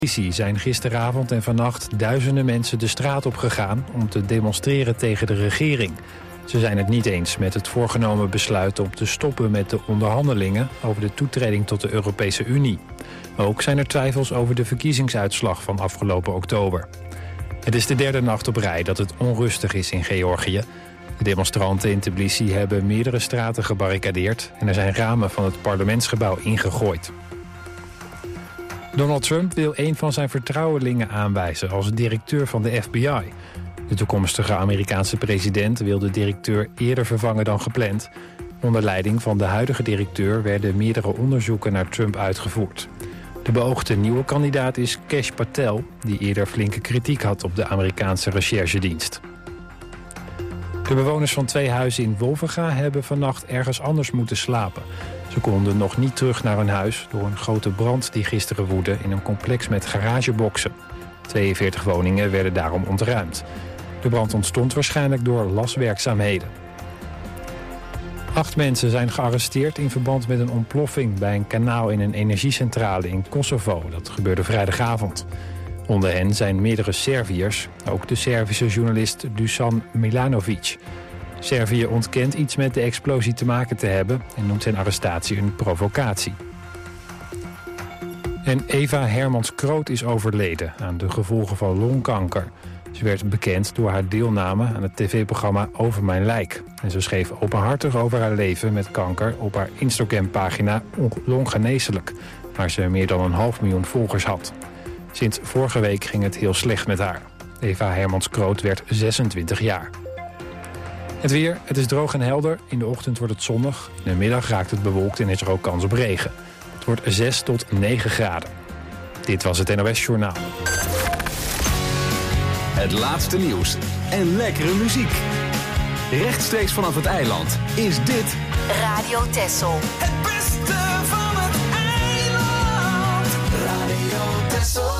Zijn gisteravond en vannacht duizenden mensen de straat op gegaan om te demonstreren tegen de regering. Ze zijn het niet eens met het voorgenomen besluit om te stoppen met de onderhandelingen over de toetreding tot de Europese Unie. Ook zijn er twijfels over de verkiezingsuitslag van afgelopen oktober. Het is de derde nacht op rij dat het onrustig is in Georgië. De demonstranten in Tbilisi hebben meerdere straten gebarricadeerd en er zijn ramen van het parlementsgebouw ingegooid. Donald Trump wil een van zijn vertrouwelingen aanwijzen als directeur van de FBI. De toekomstige Amerikaanse president wil de directeur eerder vervangen dan gepland. Onder leiding van de huidige directeur werden meerdere onderzoeken naar Trump uitgevoerd. De beoogde nieuwe kandidaat is Kash Patel, die eerder flinke kritiek had op de Amerikaanse recherchedienst. De bewoners van 2 huizen in Wolvenga hebben vannacht ergens anders moeten slapen. Ze konden nog niet terug naar hun huis door een grote brand die gisteren woedde in een complex met garageboxen. 42 woningen werden daarom ontruimd. De brand ontstond waarschijnlijk door laswerkzaamheden. 8 mensen zijn gearresteerd in verband met een ontploffing bij een kanaal in een energiecentrale in Kosovo. Dat gebeurde vrijdagavond. Onder hen zijn meerdere Serviërs, ook de Servische journalist Dusan Milanovic. Servië ontkent iets met de explosie te maken te hebben en noemt zijn arrestatie een provocatie. En Eva Hermans-Kroot is overleden aan de gevolgen van longkanker. Ze werd bekend door haar deelname aan het tv-programma Over Mijn Lijk. En ze schreef openhartig over haar leven met kanker op haar Instagram-pagina Longgeneeslijk, waar ze meer dan 500.000 volgers had. Sinds vorige week ging het heel slecht met haar. Eva Hermans-Kroot werd 26 jaar. Het weer, het is droog en helder. In de ochtend wordt het zonnig. In de middag raakt het bewolkt en is er ook kans op regen. Het wordt 6 tot 9 graden. Dit was het NOS Journaal. Het laatste nieuws en lekkere muziek. Rechtstreeks vanaf het eiland is dit Radio Texel. Het beste van het eiland. Radio Texel.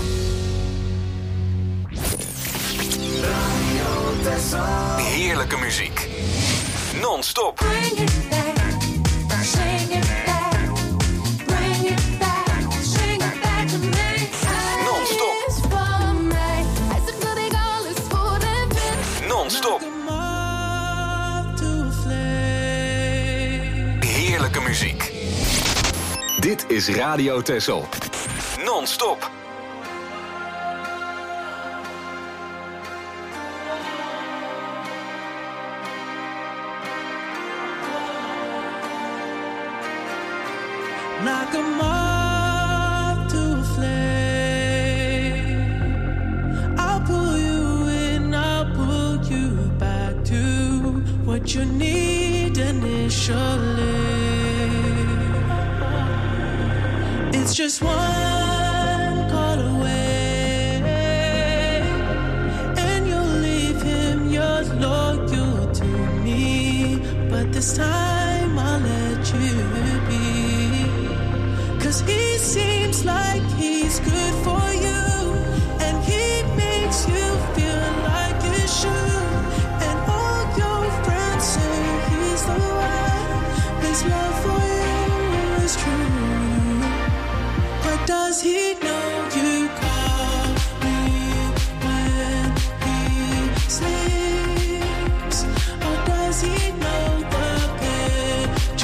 Radio Texel. heerlijke muziek. Non-stop. Bring it back, sing it back, bring it back, sing it back to me. Non-stop. Is voor mij, hij zegt dat ik alles voor hem ben. Non-stop. Heerlijke muziek. Dit is Radio Texel. Non-stop. Knock 'em off to a flame. I'll pull you in, I'll pull you back to what you need initially. It's just one call away, and you'll leave him, you're loyal to me. But this time I'll let you be. 'Cause he seems like he's good for you, and he makes you feel like you should. And all your friends say he's the one, his love for you is true. But does he know you call me when he sleeps? Or does he know the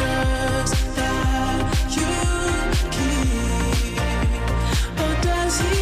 pictures that you keep? Or does he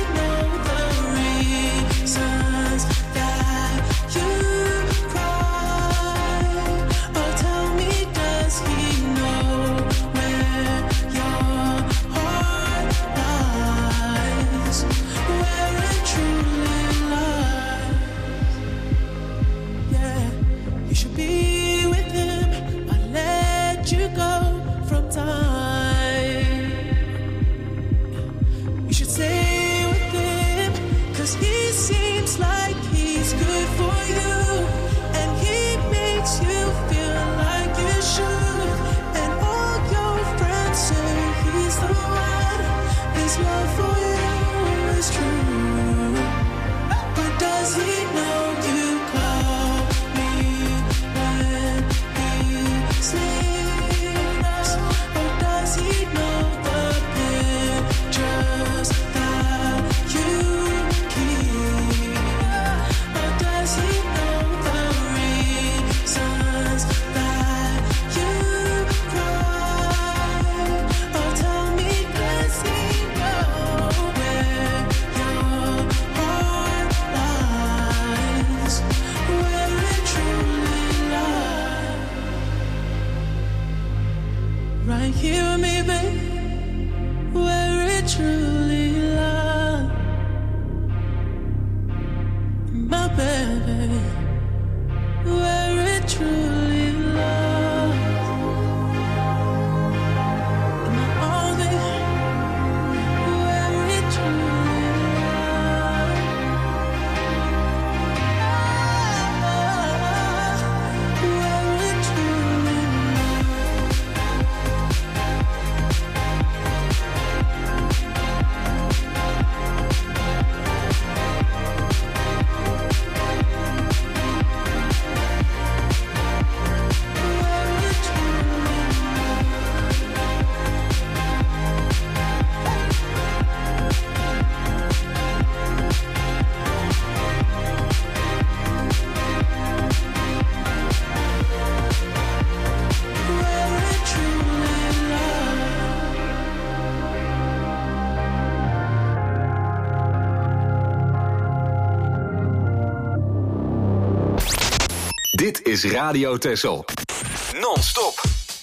Dit is Radio Texel. Non-stop.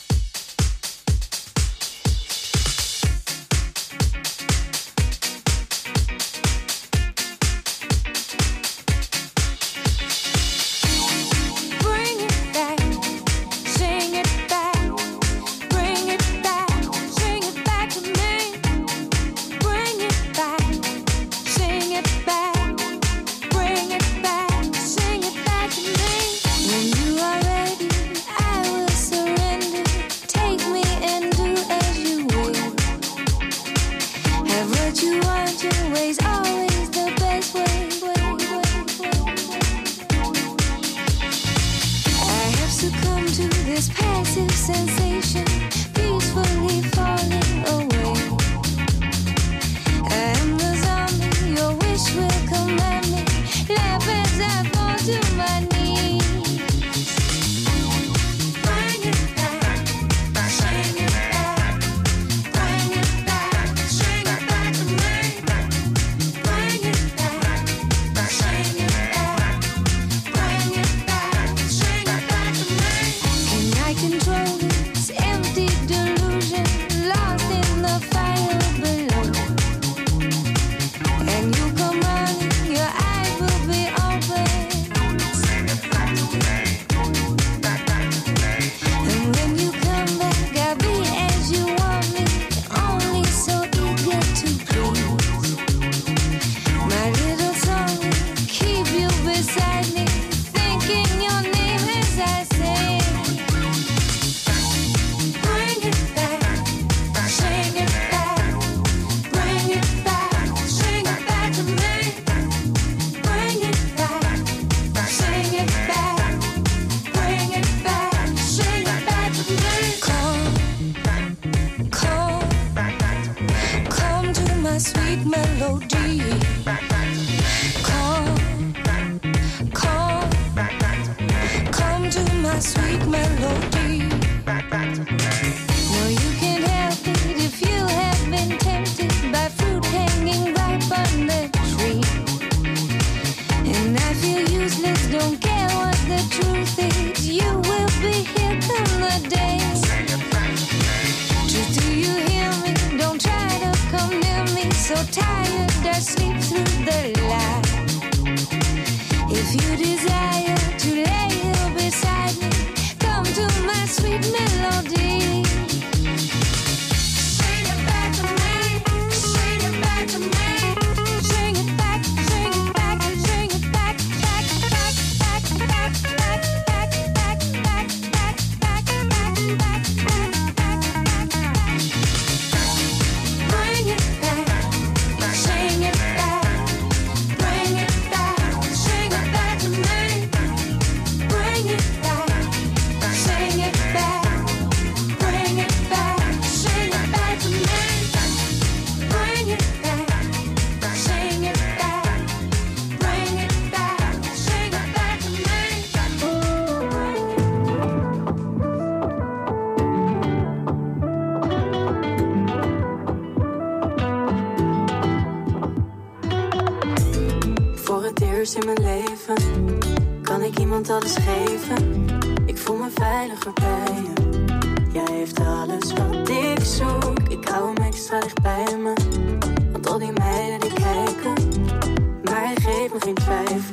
In mijn leven kan ik iemand alles geven. Ik voel me veiliger bij je. Jij heeft alles wat ik zoek. Ik hou hem extra dicht bij me. Want al die meiden die kijken, maar hij geeft me geen twijfel.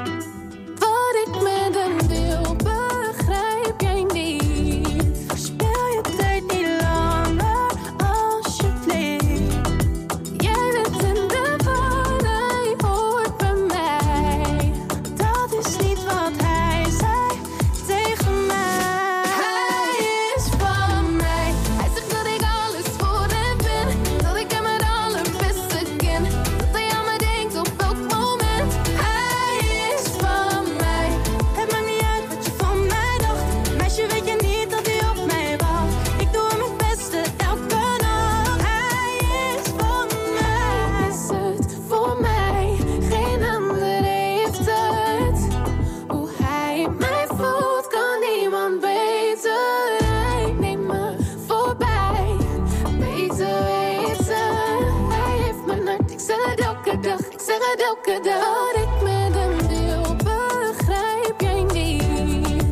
Wat ik met hem wil, begrijp jij niet. Verspil je tijd niet langer, alsjeblieft. Jij bent in de van, hij hoort bij mij. Dat is niet wat hij zei tegen mij. Hij is van mij. Hij zegt dat ik alles voor hem ben. Dat ik hem het allerbeste ken. Dat hij aan me denkt op elk moment. Hij is van mij. Het maakt niet uit wat je van mij dacht. Meisje, weet je niet dat hij op mij wacht. Ik doe hem het beste elke nacht. Hij is van mij. Is het voor mij? Geen ander heeft het. Hoe hij mij voelt kan niemand beter. Hij neemt me voorbij. Beter weten. Hij heeft mijn hart. Ik zeg het elke dag. Ik zeg het elke dag. Wat ik met hem wil, begrijp jij niet.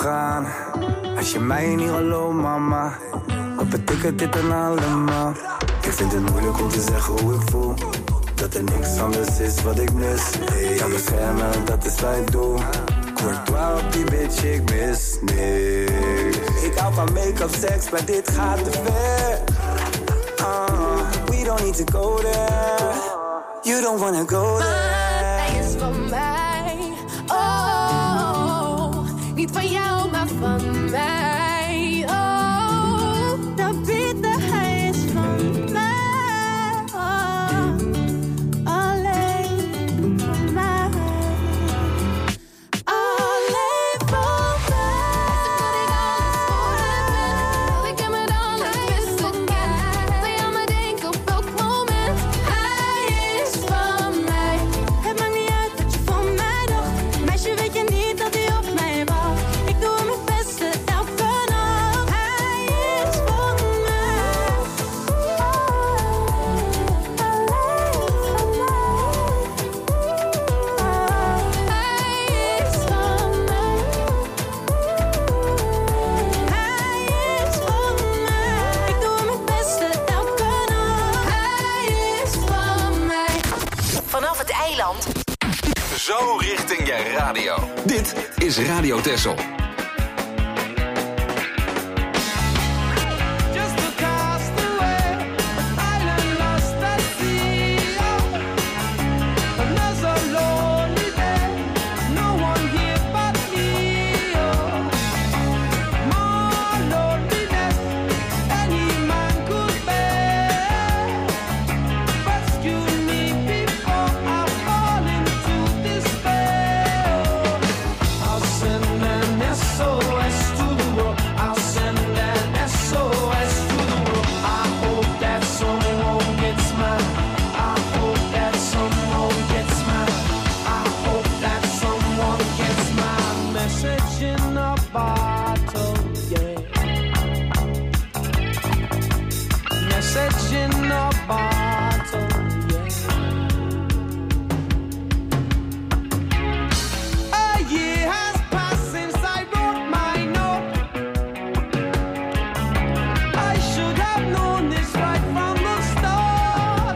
gaan. Als je mij niet gelooft, mama, wat betekent dit dan allemaal? Ik vind het moeilijk om te zeggen hoe ik voel. Dat er niks anders is wat ik mis. Ik kan beschermen, dat is wat ik doe. Courtois op die bitch, ik mis niks. Ik hou van make-up, seks, maar dit gaat te ver. We don't need to go there. You don't wanna go there. Hij is van mij. Oh, niet van jou, maar van mij. Oh, dat bieden, hij is van mij. Oh, alleen van mij. Alleen van mij. Ik heb het allerbeste kent. Wil je aan me denken op elk moment? Hij is van mij. Het maakt niet uit wat je van mij dacht. Meisje, weet je niet dat hij op mij wacht. Ik doe mijn beste elke nacht. Hij is van mij. Hij is van mij. Hij is van mij. Ik doe mijn beste elke nacht. Hij is van mij. Vanaf het eiland. Zo richting je radio. Dit is Radio Texel. Just a castaway, island lost at sea. Another lonely day, no one here but me. More loneliness any man could bear. Rescue me before I fall into despair. I'll send an SOS to the world. I'll send an SOS to the world. I hope that someone gets mine. I hope that someone gets mine. I hope that someone gets my message in a bottle, yeah. Message in a bottle, yeah. A year has passed since I wrote my note. I should have known this right from the start.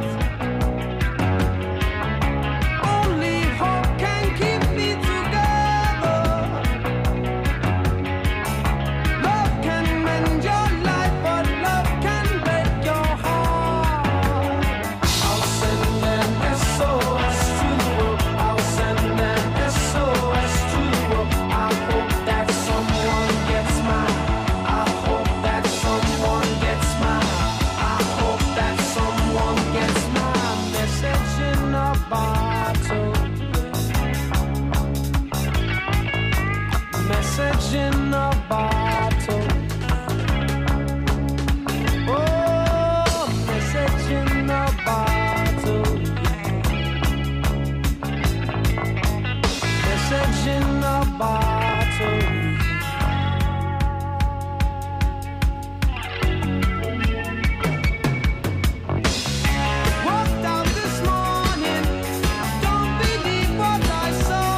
Only hope can keep me together. Love can mend your life, but love can break your heart. I'll send an SOS to the world. I'll send an SOS to the world. I hope that someone gets mine. I hope that someone gets mine. I hope that someone gets my message in a bottle. Message in a bottle. Oh, message in a bottle. Message in a bottle. Walked out this morning, don't believe what I saw.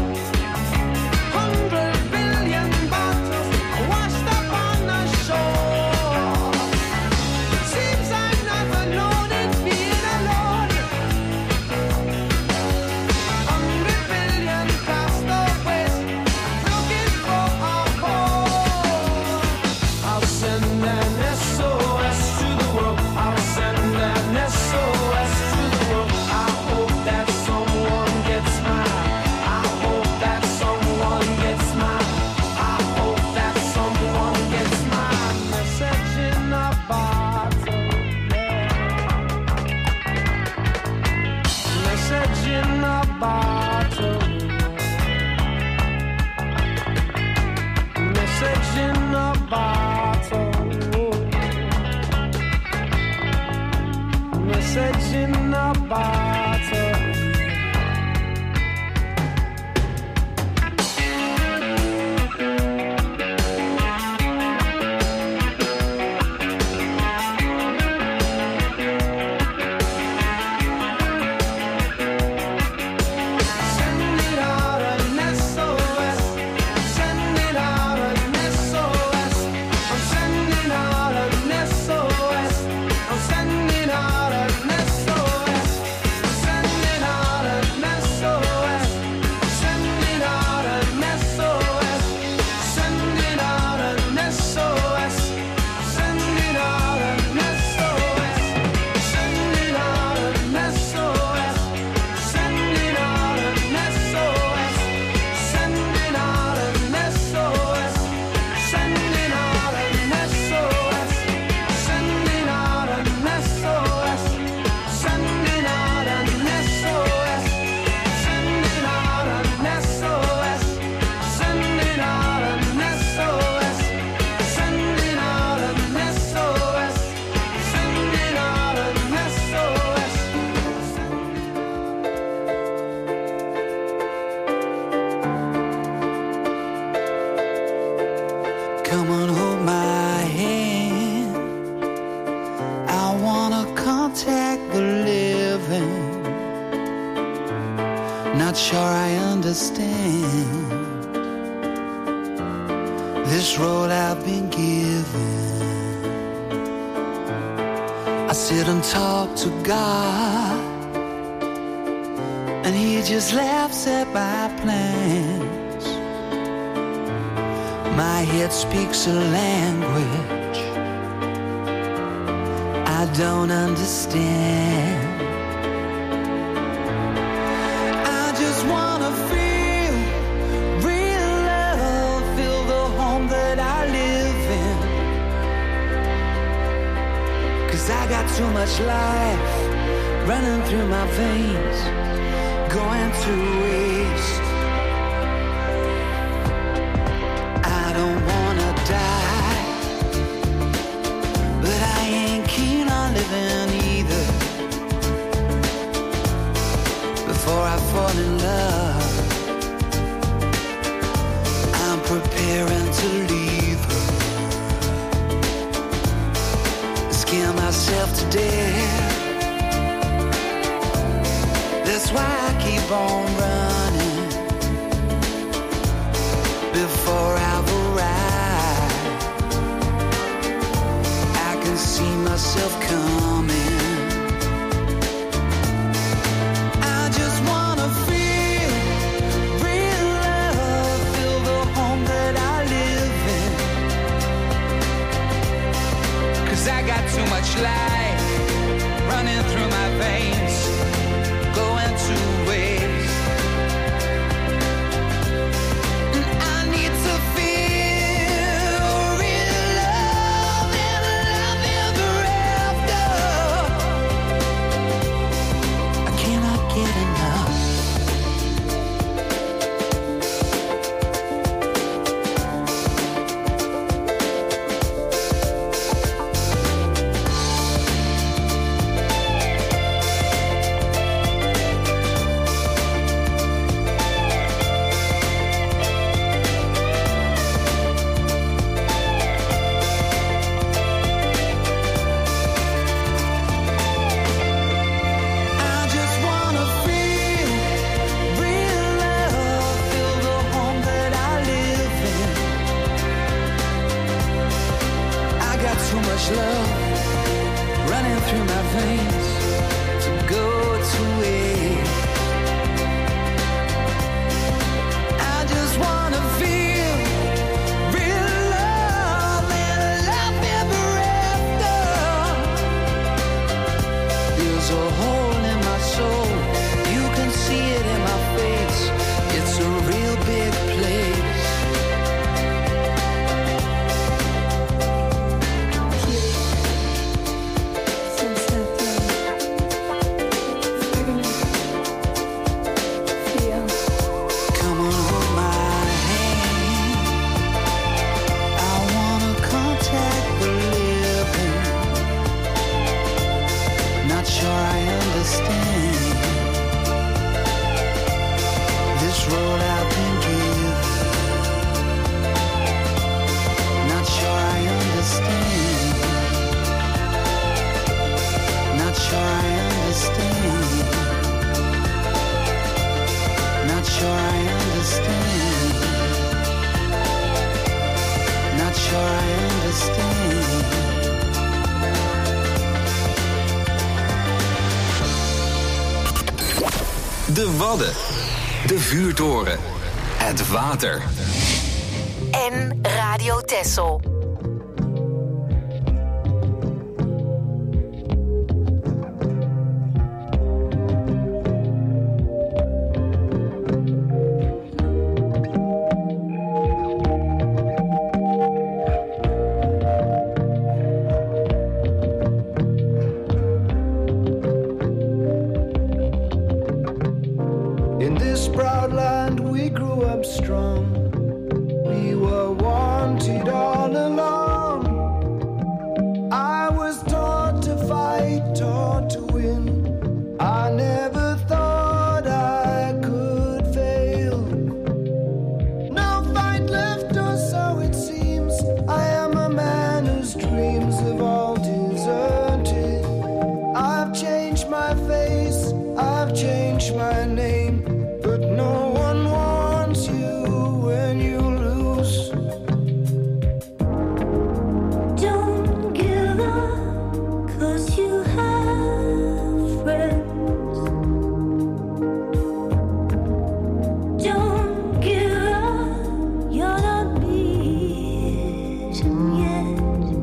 100 billion bottles washed up on the shore. Seems I'm not alone in being alone. 100 billion castaways looking for a home. I'll send an SOS to the world. I'll send an SOS to the world. I hope that someone gets mine. I hope that someone gets mine. I hope that someone gets my message in a bottle. Message in a bottle. Message in a bottle. Message in a bottle. Send it out an SOS. Send it out Come on, hold my hand. I wanna contact the living. Not sure I understand this road I've been given. I sit and talk to God, and He just laughs at my plans. My head speaks a language I don't understand. I just wanna feel real love, feel the home that I live in. 'Cause I got too much life running through my veins, going to waste. I don't wanna die, but I ain't keen on living either. Before I fall in love, I'm preparing to leave her. Scare myself to death. That's why I keep on running. Before I've arrived, I can see myself coming. I just wanna feel real love, feel the home that I live in. 'Cause I got too much life running through my veins, going to waste. And I need to feel real love and love ever after. I cannot get enough. I just wanna feel real love, feel the home that I live in. I got too much love running through my veins to go to waste. I just wanna feel real love and love ever after. There's a hole in my soul, you can see it in my face. It's a real big place. Come on, hold my hand. I wanna contact the living. Not sure I understand this road I've been given. Not sure I understand. Not sure I understand. Not sure I understand. Not sure I understand. De Wadden. De Vuurtoren. Het water. En Radio Texel. In this proud land we grew up strong. We were wanted all along. written yet.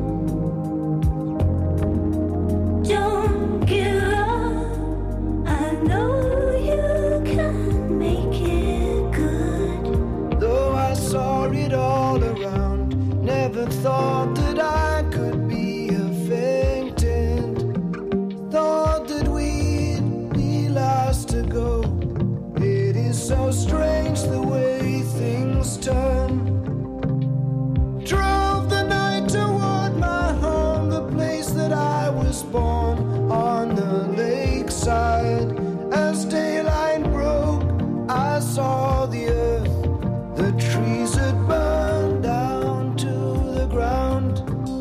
Don't give up. I know you can make it good. Though I saw it all around, never thought that I could be a faintant. Thought that we'd be last to go. It is so strange the way things turn. Drove the night toward my home, the place that I was born, on the lakeside. As daylight broke, I saw the earth. The trees had burned down to the ground.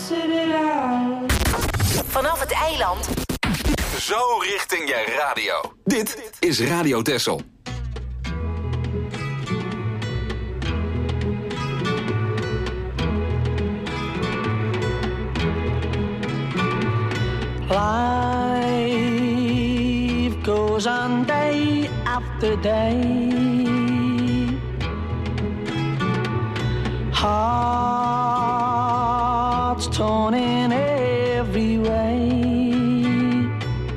sit it out. Vanaf het eiland. Zo richting je radio. Dit is Radio Texel. Life goes on day after day. Hearts torn in every way.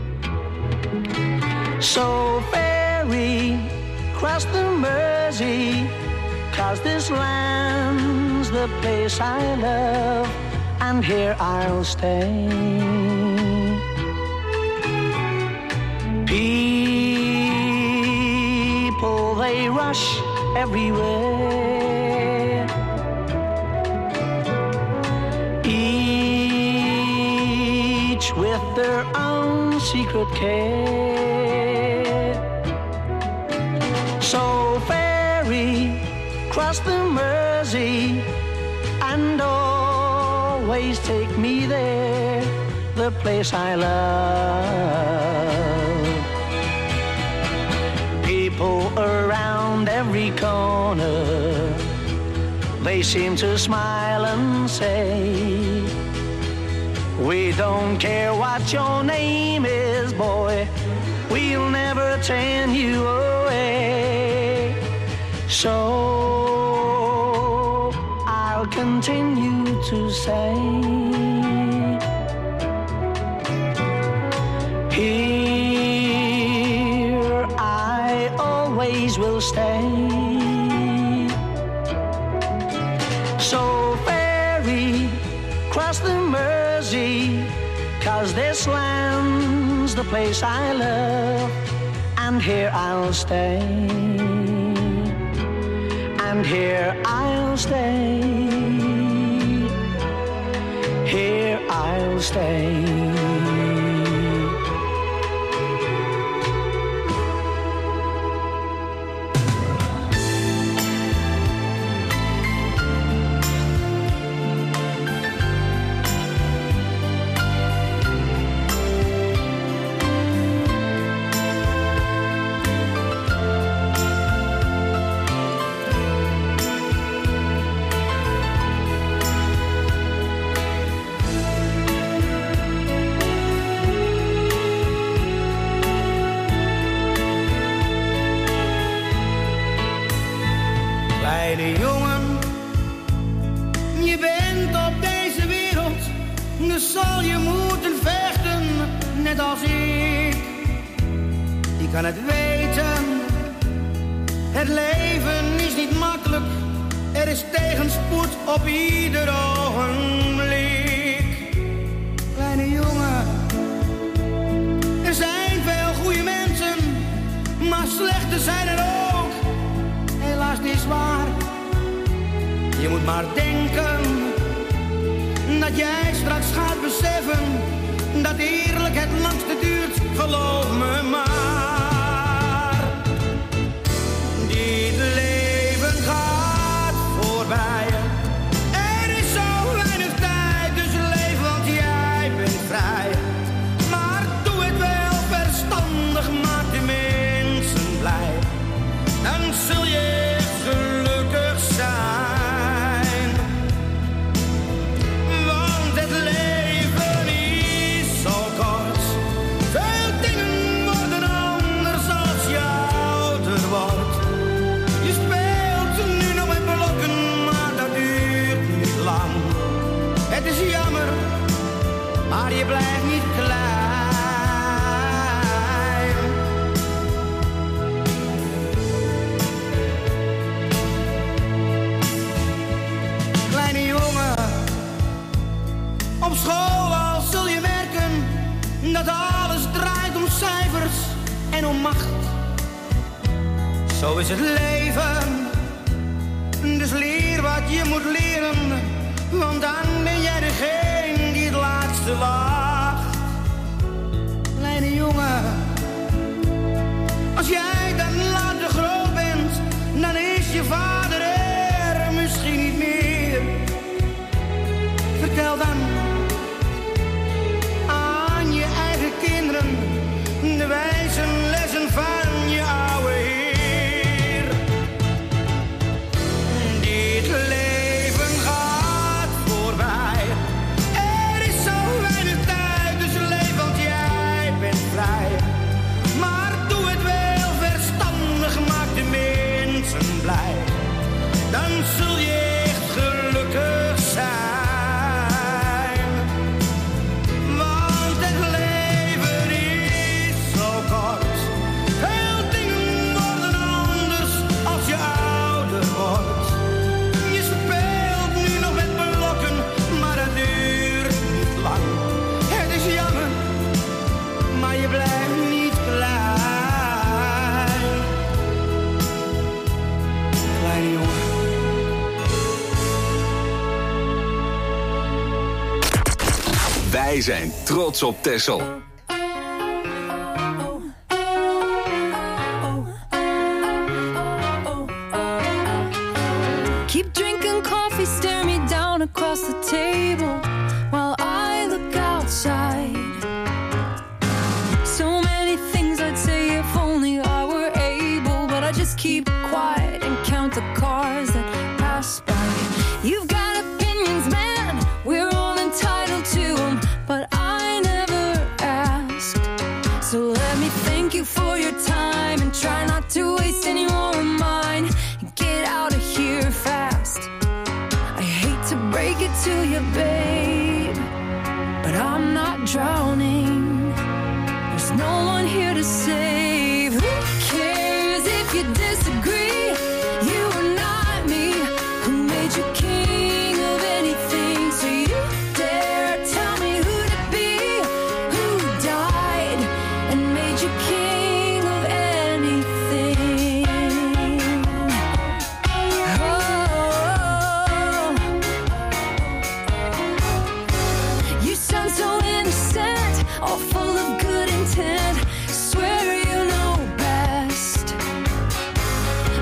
So ferry cross the Mersey, 'cause this land's the place I love, and here I'll stay. People, they rush everywhere. Each with their own secret care. So ferry, cross the Mersey, and always take me there, the place I love. People around every corner, they seem to smile and say, we don't care what your name is, boy, we'll never turn you away. So I'll continue to say, here I always will stay. So ferry, cross the Mersey, 'cause this land's the place I love, and here I'll stay. And here I'll stay. Here I'll stay. Kleine jongen, je bent op deze wereld, dus zal je moeten vechten, net als ik. Je kan het weten, het leven is niet makkelijk, er is tegenspoed op ieder ogenblik. Kleine jongen, er zijn veel goede mensen, maar slechte zijn er ook. Helaas niet waar. Je moet maar denken dat jij straks gaat beseffen dat eerlijk het langste duurt, geloof me maar. Dit leven gaat voorbij. Er is zo weinig tijd, dus leef, want jij bent vrij. Maar doe het wel verstandig, maak de mensen blij. Dan zul je gelukkig zijn. Want het leven is zo kort. Veel dingen worden anders als je ouder wordt. Je speelt nu nog met blokken, maar dat duurt niet lang. Het is jammer, maar je blijft niet klein. Op school al zul je merken dat alles draait om cijfers en om macht. Zo is het leven, dus leer wat je moet leren, want dan ben jij degene die het laatste lacht. Kleine jongen, als jij dan later groot bent, dan is je vader er misschien niet meer. Vertel dan Wij zijn trots op Texel. Keep drinking coffee, stare me down across the table while I look outside. So many things I'd say if only I were able, but I just keep quiet and count the cars that pass by. You've got opinions, man, we're all entitled to them, but I never asked. So let me thank you for your time and try not to waste any more of mine. Get out of here fast. I hate to break it to you, babe, but I'm not drowning. There's no one here to save. Who cares if you disagree? You are not me. Who made you king of anything? So you dare tell me who to be? Who died and made you king of anything? Oh, you sound so innocent, all full of good intent. Swear you know best.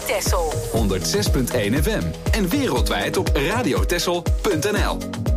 Texel. 106.1 FM. En wereldwijd op radiotexel.nl.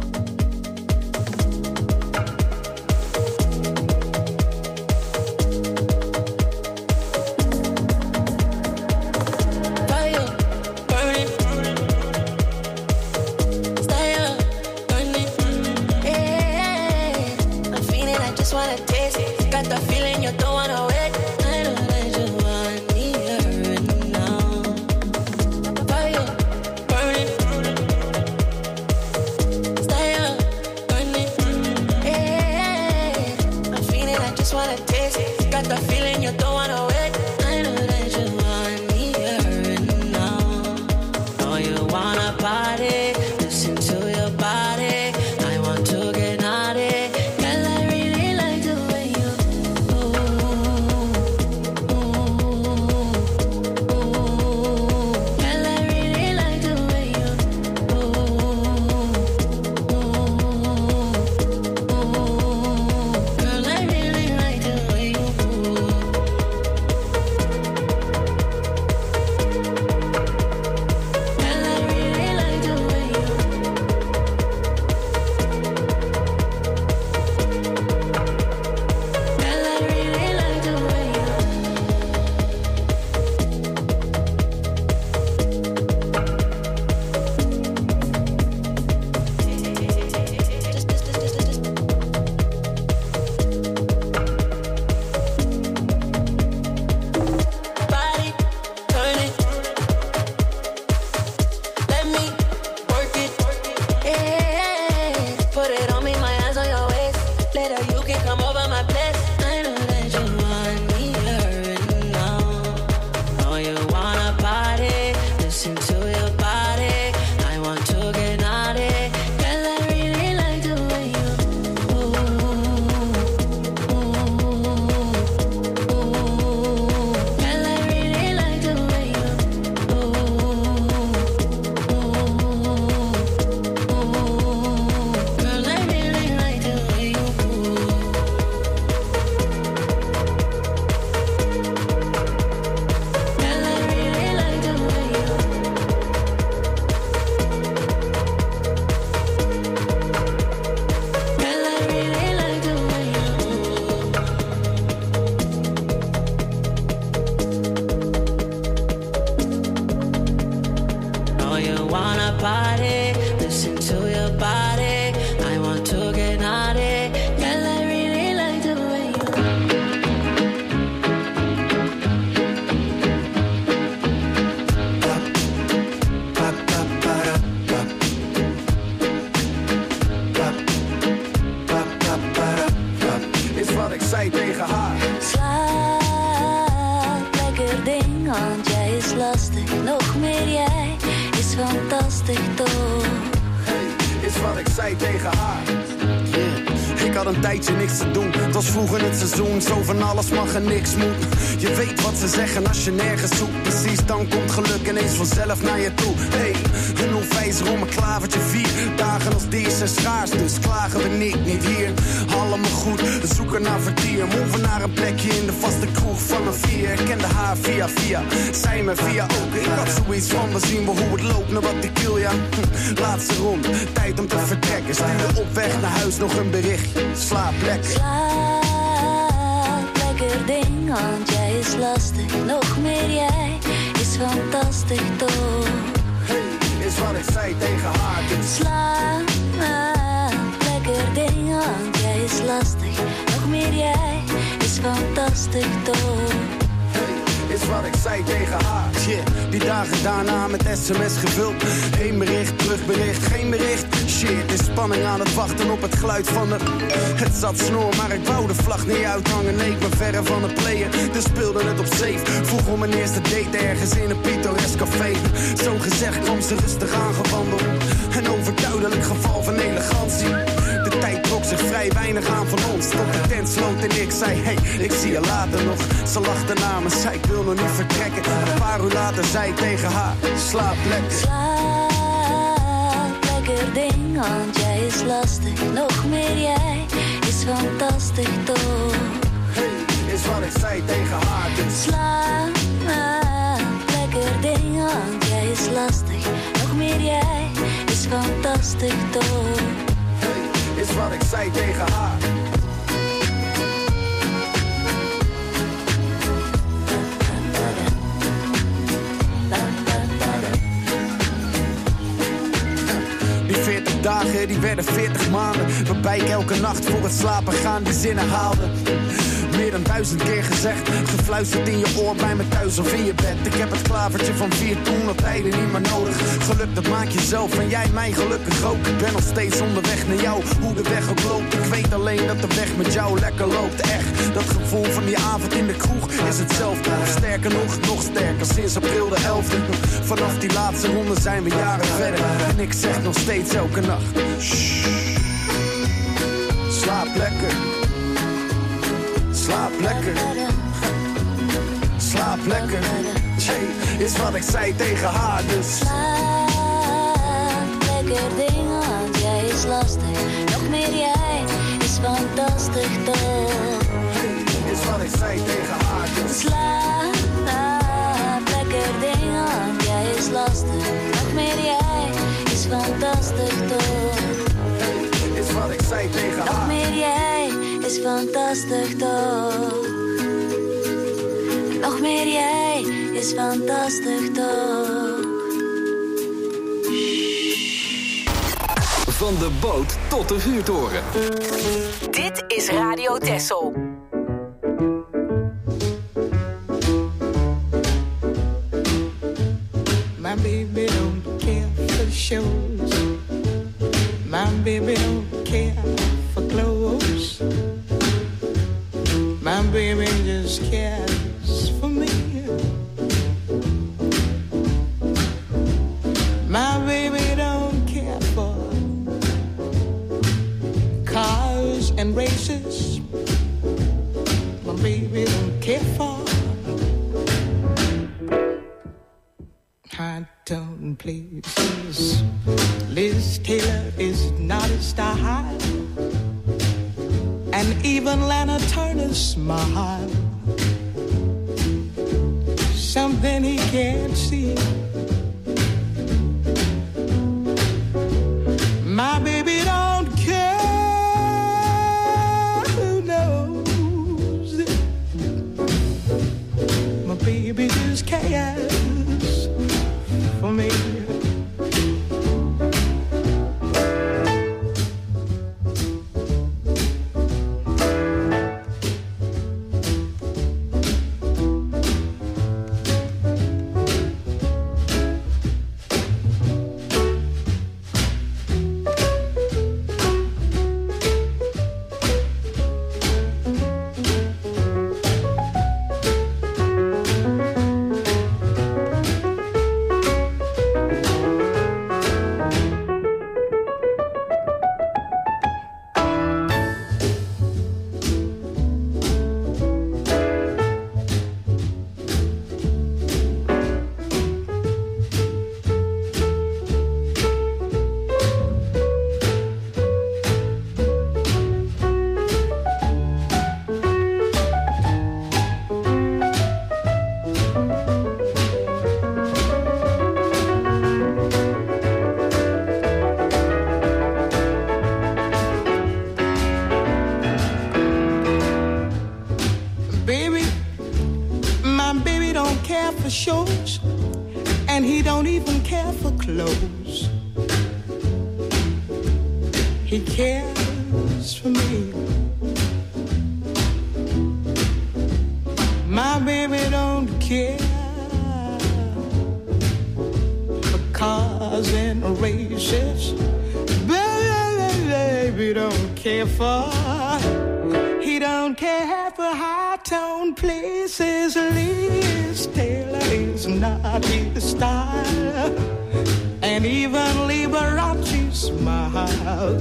Je weet wat ze zeggen als je nergens zoekt. Precies, dan komt geluk ineens vanzelf naar je toe. Hey, een onwijzer om een klavertje 4. Dagen als deze zijn schaars, dus klagen we niet hier. Allemaal goed, we zoeken naar vertier. Moven naar een plekje in de vaste kroeg van een 4. Ik kende haar via, zij me via ook. Ik had zoiets van, we zien wel hoe het loopt, naar wat ik wil, ja. Laatste rond, tijd om te vertrekken. Stuur op weg naar huis nog een berichtje. Slaap lekker. Ding, want jij is lastig. Nog meer jij is fantastisch toch. Hey, is wat ik zei tegen haar. Dus. Slaap, lekker ding, want jij is lastig. Nog meer jij is fantastisch toch. Is wat ik zei tegen haar. Shit, die dagen daarna met sms gevuld. Heen bericht, terugbericht, geen bericht. Shit, is spanning aan het wachten op het geluid van de... Het zat snor, maar ik wou de vlag niet uithangen. Nee, ik ben verre van het playen, dus speelde het op safe. Vroeg om mijn eerste date ergens in een pittoresk café. Zo gezegd kwam ze rustig aangewandeld. Een overduidelijk geval van elegantie. De tijd trok zich vrij weinig aan van ons. Tot de tent sloot en ik zei, hey, ik zie je later nog. Ze lachte na me, zei ik wil nog niet vertrekken. Een paar uur later zei ik tegen haar, slaap lekker. Slaap lekker ding, want jij is lastig. Nog meer jij is fantastisch toch. Hey, is wat ik zei tegen haar. Dus. Slaap lekker ding, wat ik zei tegen haar. Die 40 dagen, die werden 40 maanden. Waarbij ik elke nacht voor het slapen gaan die zinnen haalde. Meer dan 1000 keer gezegd, gefluisterd in je oor bij me thuis of in je bed. Ik heb het klavertje van 4 toen op tijden niet meer nodig. Geluk dat maak je zelf en jij mij gelukkig ook. Ik ben nog steeds onderweg naar jou, hoe de weg ook loopt. Ik weet alleen dat de weg met jou lekker loopt. Echt, dat gevoel van die avond in de kroeg is hetzelfde. Sterker nog sterker, sinds april de 11e. Vanaf die laatste ronde zijn we jaren verder. En ik zeg nog steeds elke nacht, shh, slaap lekker. Slaap lekker, slaap lekker. Jay, is wat ik zei tegen haar, dus slaap lekker ding, want jij is lastig. Nog meer jij is fantastisch toch. Is wat ik zei tegen haar, dus slaap lekker ding, want jij is lastig. Nog meer jij is fantastisch toch. Is wat ik zei tegen haar. Nog meer jij is fantastisch toch. Nog meer jij is fantastisch toch. Van de boot tot de vuurtoren. Dit is Radio Texel. My baby don't care for shows. My baby don't care for clothes. My baby just cares for me. My baby don't care for cars and races. My baby don't care for high-tone places. Liz Taylor is not a star, and even Lana Turner's smile, something he can't see. My baby don't care who knows it. My baby just cares for me. Shows, and he don't even care for clothes. He cares for me. My baby don't care for cars and races. Baby don't care for. He don't care for high-tone places. Liz Taylor is not his style, and even Liberace smile.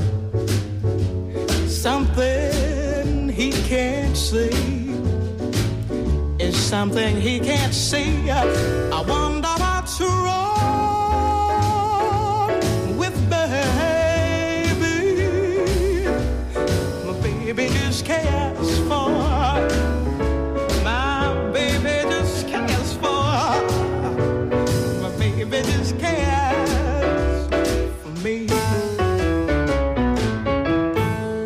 Something he can't see is something he can't see. I wonder what's wrong with baby. My baby just cares for. My baby just cares for. My baby just cares for me.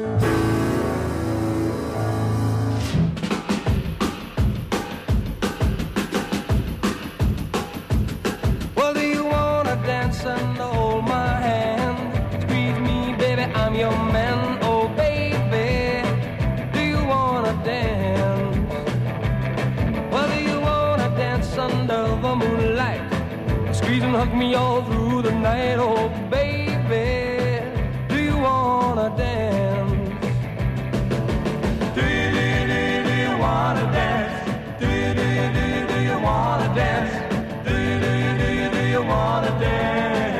and hug me all through the night. Oh, baby, do you wanna dance? Do you wanna dance? Do you wanna dance? Do you wanna dance?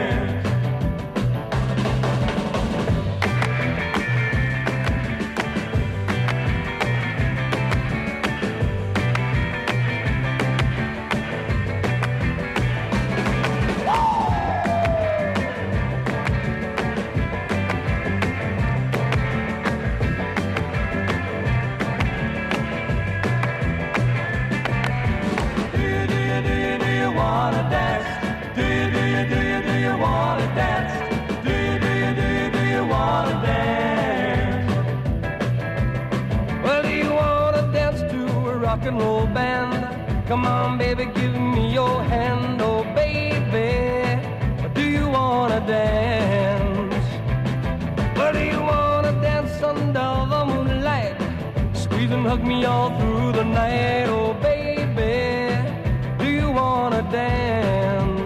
Rock and roll band, come on baby, give me your hand. Oh baby, do you wanna dance? Well, do you wanna dance under the moonlight? Squeeze and hug me all through the night. Oh baby, do you wanna dance?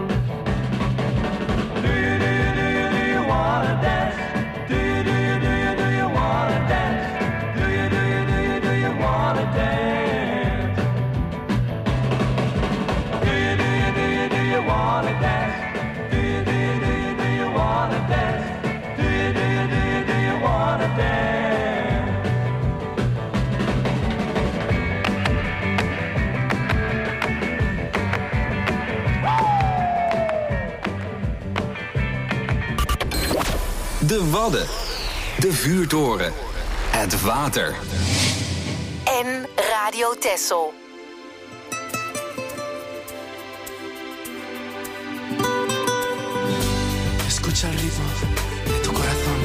Do you wanna dance? Do you wanna dance? Do you wanna dance? Wanna dance? Do you wanna dance? Do you wanna dance? De Wadden, de vuurtoren, het water. En Radio Texel. Escucha el ritmo de tu corazón.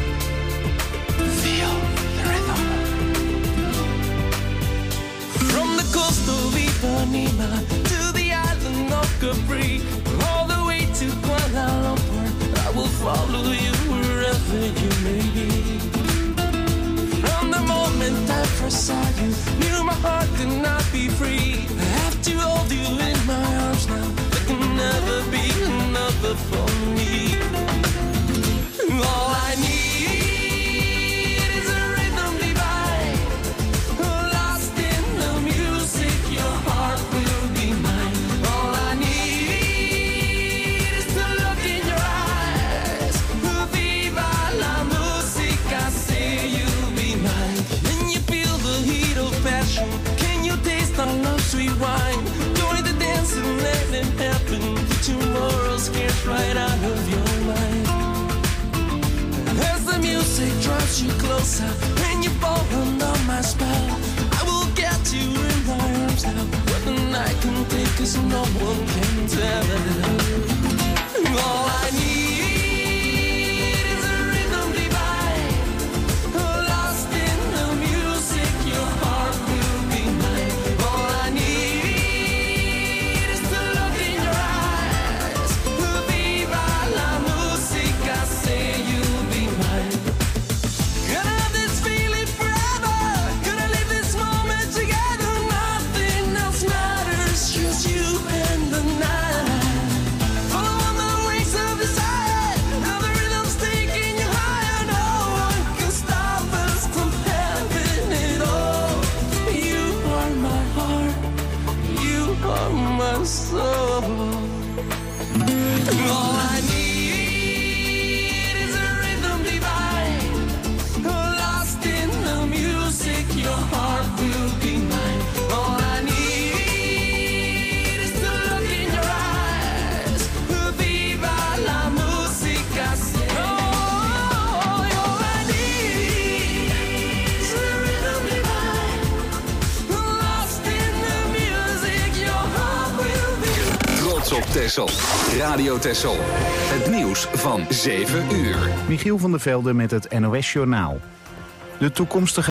Feel the rhythm. From the coast of Ipanema to the island of Capri, all the way to Kuala Lumpur, I will follow you wherever you may be. From the moment I first saw you, knew my heart could not be free. I have to hold you in my arms now. There can never be another for me. All I need is a rhythm divine, lost in the music, your heart will be mine. All I need is to look in your eyes, viva la musica, say you'll be mine. Can you feel the heat of passion? Can you taste our love sweet wine? Join the dance and let it happen. Tomorrow scares right out of your mind. As the music draws you closer and you fall under my spell, I will get you in my arms now. What the night can take us, no one can tell. All I need is a rhythm divine, lost in the music, your heart will be mine. All I need is to look in your eyes, viva la musica, say you'll be mine. Gonna have this feeling forever, gonna live this moment together. Nothing else matters, just you and the night. Follow on the wings of desire, now the rhythm's taking you higher. No one can stop us from having it all. You are my heart, you are my soul. All I need is a rhythm divine, lost in the music, your heart will be mine. All I need is to look in your eyes, viva la musica, say. Oh, all I need is a rhythm divine, lost in the music, your heart will be mine. Trots op Texel. Radio Texel. Het nieuws van 7 uur. Michiel van der Velde met het NOS Journaal. De toekomstige